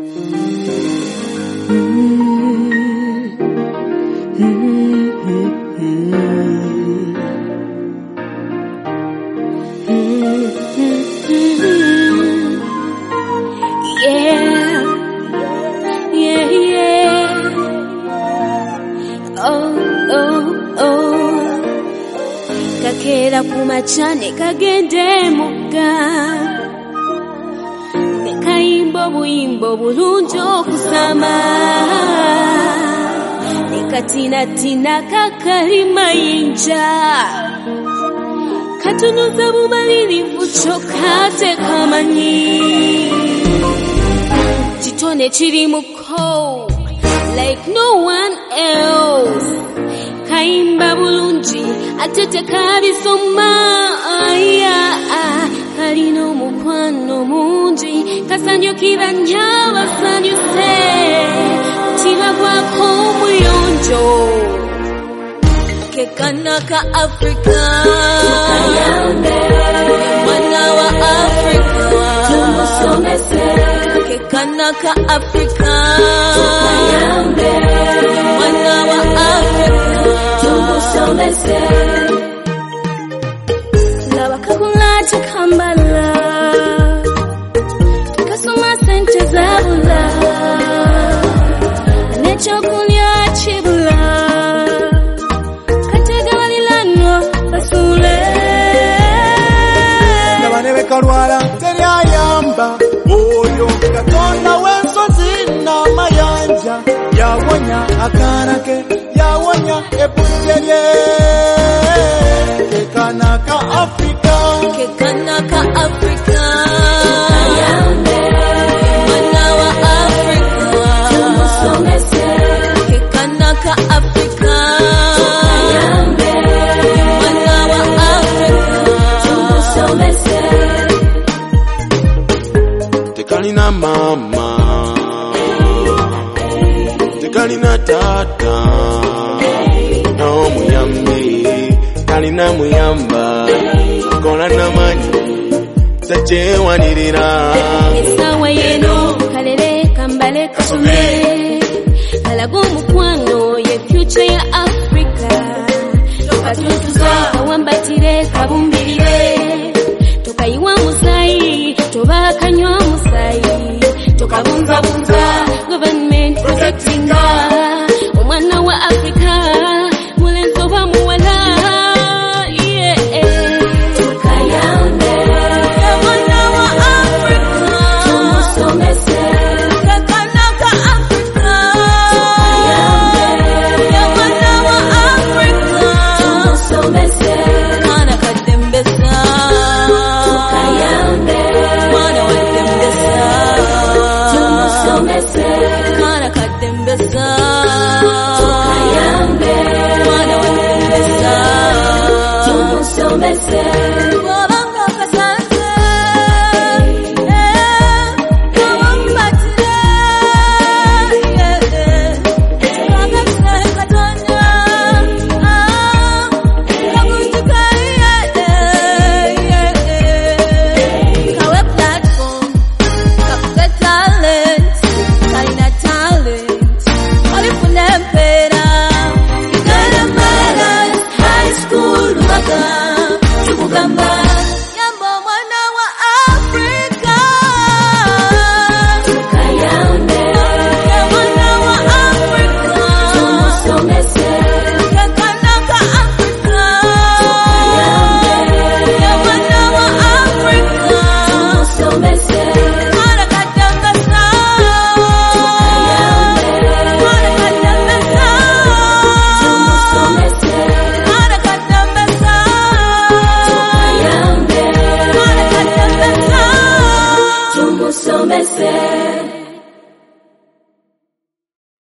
Kakera kumachane kagende muka Nekayimbo buyimbo bulungi okusama Nekatina kakalima yinja Katunuza bumalirivu kyokka tekamanyi Kitone kiri muko like no one else Kayimba bulungi atete kabisoma kalino mukwano mungi kasanyukira nyaba sanyuse mutima gwako muyonjo kekanaka Africa mwana wa Africa tumusomese kekanaka Africa mwana wa Africa tumusomese labakakulacha kambala kasoma sente zabula nechokulya chibula kategalilano basule nabanebe kalwala teryayamba oyo katonda w'ensozi n'amayanja yawonya akanake yawonya ebbujje kekanaka Africa kekanaka Africa mwana wa Africa tumusomese kekanaka Africa mwana wa Africa tumusomese tekalina mama tekalina tata no muyambi kalina muyamba kola namanyi sachewanirira esawa yeno kalere kambale kasome kalago mukwano ye future ya Africa tokatutuza kawambatire kabumbirire tokayiwa musayi tobakanywa musayi tokabunza government protecting omwana wa Africa mulenzo bamuwala tumusomese